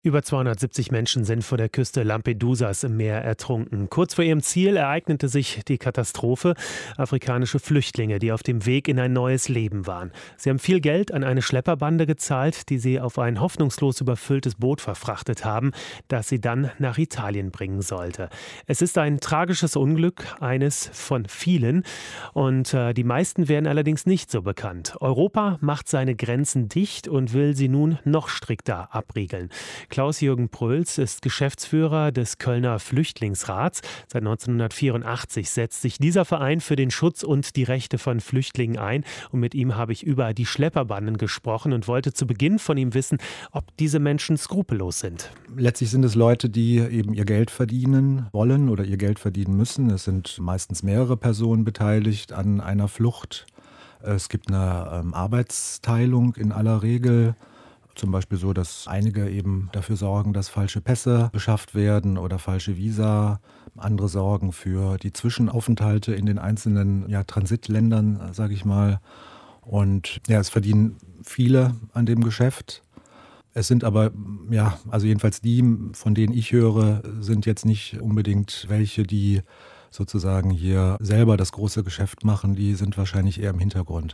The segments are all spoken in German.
Über 270 Menschen sind vor der Küste Lampedusas im Meer ertrunken. Kurz vor ihrem Ziel ereignete sich die Katastrophe. Afrikanische Flüchtlinge, die auf dem Weg in ein neues Leben waren. Sie haben viel Geld an eine Schlepperbande gezahlt, die sie auf ein hoffnungslos überfülltes Boot verfrachtet haben, das sie dann nach Italien bringen sollte. Es ist ein tragisches Unglück, eines von vielen. Und die meisten werden allerdings nicht so bekannt. Europa macht seine Grenzen dicht und will sie nun noch strikter abriegeln. Klaus-Jürgen Pröls ist Geschäftsführer des Kölner Flüchtlingsrats. Seit 1984 setzt sich dieser Verein für den Schutz und die Rechte von Flüchtlingen ein. Und mit ihm habe ich über die Schlepperbanden gesprochen und wollte zu Beginn von ihm wissen, ob diese Menschen skrupellos sind. Letztlich sind es Leute, die eben ihr Geld verdienen wollen oder ihr Geld verdienen müssen. Es sind meistens mehrere Personen beteiligt an einer Flucht. Es gibt eine Arbeitsteilung in aller Regel. Zum Beispiel so, dass einige eben dafür sorgen, dass falsche Pässe beschafft werden oder falsche Visa. Andere sorgen für die Zwischenaufenthalte in den einzelnen Transitländern, sage ich mal. Und es verdienen viele an dem Geschäft. Es sind aber, also jedenfalls die, von denen ich höre, sind jetzt nicht unbedingt welche, die sozusagen hier selber das große Geschäft machen. Die sind wahrscheinlich eher im Hintergrund.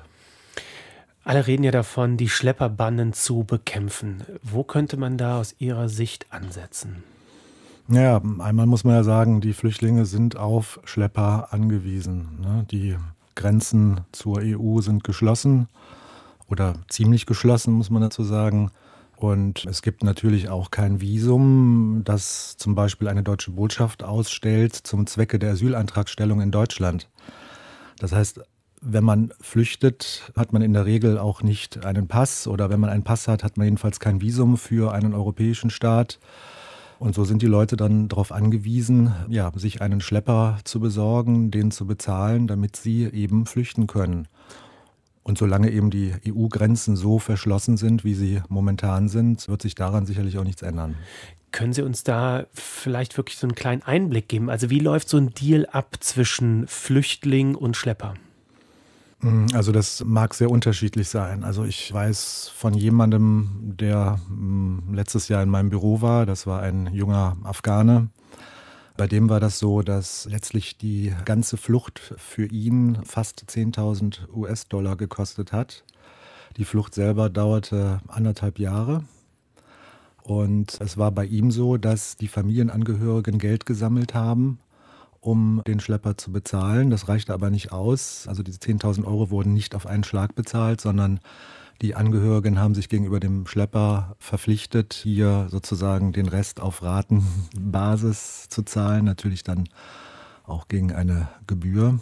Alle reden ja davon, die Schlepperbanden zu bekämpfen. Wo könnte man da aus Ihrer Sicht ansetzen? Ja, einmal muss man ja sagen, die Flüchtlinge sind auf Schlepper angewiesen. Die Grenzen zur EU sind geschlossen oder ziemlich geschlossen, muss man dazu sagen. Und es gibt natürlich auch kein Visum, das zum Beispiel eine deutsche Botschaft ausstellt zum Zwecke der Asylantragstellung in Deutschland. Das heißt, wenn man flüchtet, hat man in der Regel auch nicht einen Pass oder wenn man einen Pass hat, hat man jedenfalls kein Visum für einen europäischen Staat. Und so sind die Leute dann darauf angewiesen, sich einen Schlepper zu besorgen, den zu bezahlen, damit sie eben flüchten können. Und solange eben die EU-Grenzen so verschlossen sind, wie sie momentan sind, wird sich daran sicherlich auch nichts ändern. Können Sie uns da vielleicht wirklich so einen kleinen Einblick geben? Also wie läuft so ein Deal ab zwischen Flüchtling und Schlepper? Also das mag sehr unterschiedlich sein. Also ich weiß von jemandem, der letztes Jahr in meinem Büro war, das war ein junger Afghane. Bei dem war das so, dass letztlich die ganze Flucht für ihn fast 10.000 US-Dollar gekostet hat. Die Flucht selber dauerte 1,5 Jahre. Und es war bei ihm so, dass die Familienangehörigen Geld gesammelt haben, um den Schlepper zu bezahlen. Das reichte aber nicht aus. Also diese 10.000 Euro wurden nicht auf einen Schlag bezahlt, sondern die Angehörigen haben sich gegenüber dem Schlepper verpflichtet, hier sozusagen den Rest auf Ratenbasis zu zahlen. Natürlich dann auch gegen eine Gebühr.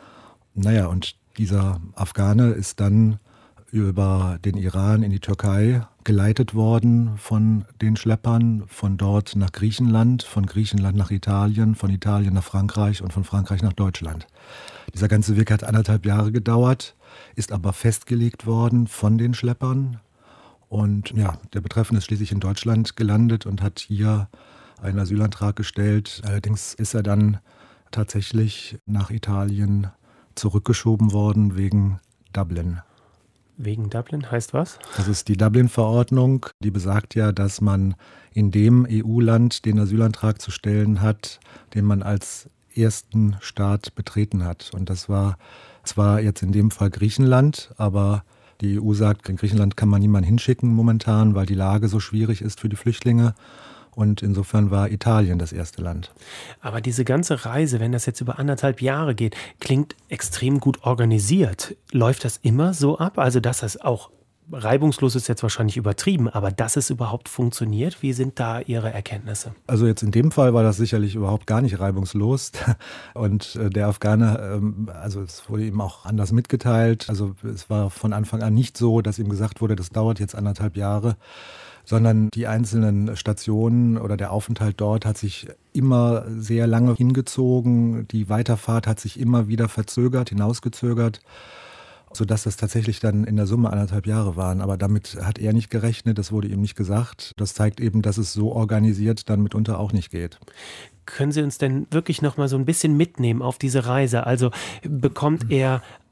Und dieser Afghane ist dann über den Iran in die Türkei geleitet worden von den Schleppern, von dort nach Griechenland, von Griechenland nach Italien, von Italien nach Frankreich und von Frankreich nach Deutschland. Dieser ganze Weg hat 1,5 Jahre gedauert, ist aber festgelegt worden von den Schleppern. Und der Betreffende ist schließlich in Deutschland gelandet und hat hier einen Asylantrag gestellt. Allerdings ist er dann tatsächlich nach Italien zurückgeschoben worden wegen Dublin. Wegen Dublin heißt was? Das ist die Dublin-Verordnung, die besagt ja, dass man in dem EU-Land den Asylantrag zu stellen hat, den man als ersten Staat betreten hat. Und das war zwar jetzt in dem Fall Griechenland, aber die EU sagt, in Griechenland kann man niemanden hinschicken momentan, weil die Lage so schwierig ist für die Flüchtlinge. Und insofern war Italien das erste Land. Aber diese ganze Reise, wenn das jetzt über 1,5 Jahre geht, klingt extrem gut organisiert. Läuft das immer so ab? Also dass das auch reibungslos ist jetzt wahrscheinlich übertrieben, aber dass es überhaupt funktioniert, wie sind da Ihre Erkenntnisse? Also jetzt in dem Fall war das sicherlich überhaupt gar nicht reibungslos. Und der Afghane, also es wurde ihm auch anders mitgeteilt. Also es war von Anfang an nicht so, dass ihm gesagt wurde, das dauert jetzt 1,5 Jahre. Sondern die einzelnen Stationen oder der Aufenthalt dort hat sich immer sehr lange hingezogen. Die Weiterfahrt hat sich immer wieder verzögert, hinausgezögert, sodass das tatsächlich dann in der Summe 1,5 Jahre waren. Aber damit hat er nicht gerechnet, das wurde ihm nicht gesagt. Das zeigt eben, dass es so organisiert dann mitunter auch nicht geht. Können Sie uns denn wirklich noch mal so ein bisschen mitnehmen auf diese Reise? Also bekommt er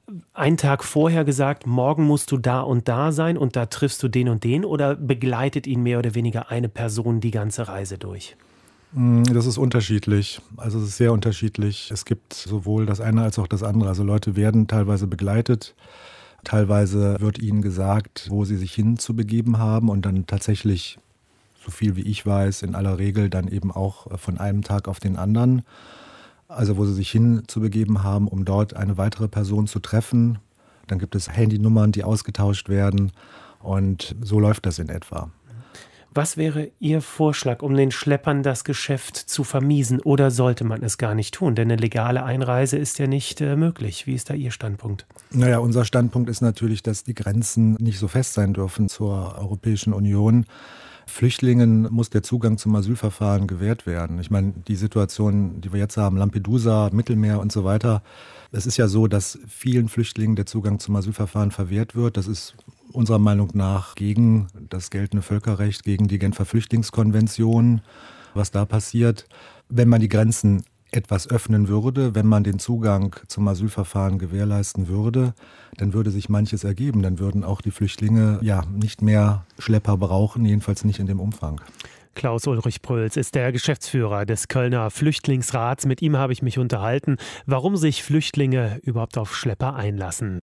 einen Tag vorher gesagt, morgen musst du da und da sein und da triffst du den und den, oder begleitet ihn mehr oder weniger eine Person die ganze Reise durch? Das ist unterschiedlich. Also es ist sehr unterschiedlich. Es gibt sowohl das eine als auch das andere. Also Leute werden teilweise begleitet. Teilweise wird ihnen gesagt, wo sie sich hinzubegeben haben und dann tatsächlich, so viel wie ich weiß, in aller Regel dann eben auch von einem Tag auf den anderen. Also wo sie sich hinzubegeben haben, um dort eine weitere Person zu treffen. Dann gibt es Handynummern, die ausgetauscht werden und so läuft das in etwa. Was wäre Ihr Vorschlag, um den Schleppern das Geschäft zu vermiesen, oder sollte man es gar nicht tun? Denn eine legale Einreise ist ja nicht möglich. Wie ist da Ihr Standpunkt? Naja, unser Standpunkt ist natürlich, dass die Grenzen nicht so fest sein dürfen zur Europäischen Union. Flüchtlingen muss der Zugang zum Asylverfahren gewährt werden. Ich meine, die Situation, die wir jetzt haben, Lampedusa, Mittelmeer und so weiter, es ist ja so, dass vielen Flüchtlingen der Zugang zum Asylverfahren verwehrt wird. Das ist unserer Meinung nach gegen das geltende Völkerrecht, gegen die Genfer Flüchtlingskonvention, was da passiert. Wenn man die Grenzen etwas öffnen würde, wenn man den Zugang zum Asylverfahren gewährleisten würde, dann würde sich manches ergeben. Dann würden auch die Flüchtlinge nicht mehr Schlepper brauchen, jedenfalls nicht in dem Umfang. Klaus-Ulrich Pröls ist der Geschäftsführer des Kölner Flüchtlingsrats. Mit ihm habe ich mich unterhalten, warum sich Flüchtlinge überhaupt auf Schlepper einlassen.